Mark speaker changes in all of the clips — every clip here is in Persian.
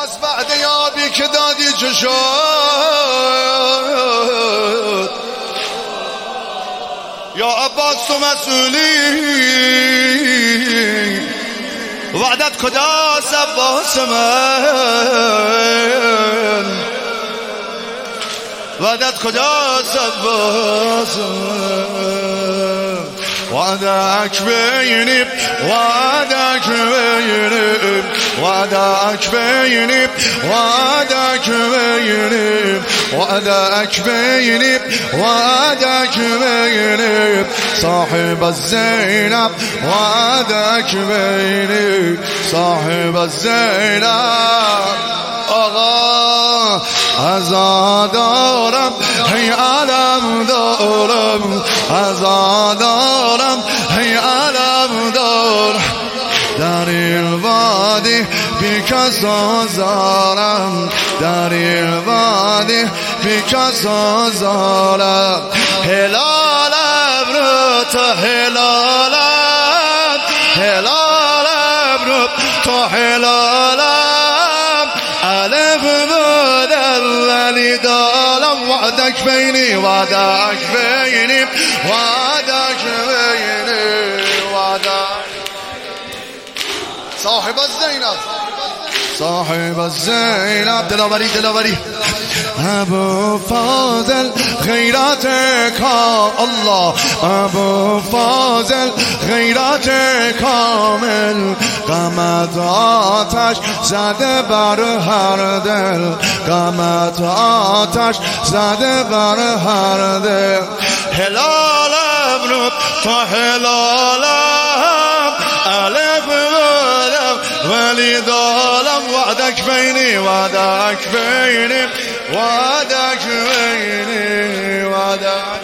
Speaker 1: عباس بعد یابی که دادی چه شد؟ یا عباس تو مسئولی، وعدت کجاست عباس من؟ وعدت کجاست عباس من؟ وعدك بيني وعدك بيني وعدك بيني وعدك بيني وعدك بيني وعدك بيني صاحب الزينب وعدك بيني صاحب الزينب آقا ازادارم هی علم دارم ازادارم هی علم دارم در این وادی بی کس آزارم در این وادی بی کس آزارم هلالم رو تا هلالم هلالم رو تا هلالم الف بدل ولی دالم وعدك بيني وعدك بيني وعدك بيني وعدك صاحب الزينب صاحب الزينب دلاوری دلاوری ابو فاضل غیرت الله ابو فاضل غیرت کامل غمت آتش زده بر هر دل غمت آتش زده بر هر دل هلالم رو تا هلالم الف بدم ولی دالم وعدك بيني وعدك بيني وعدك بيني وعدك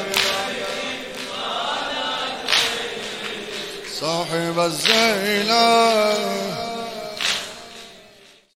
Speaker 1: صاحب الزينب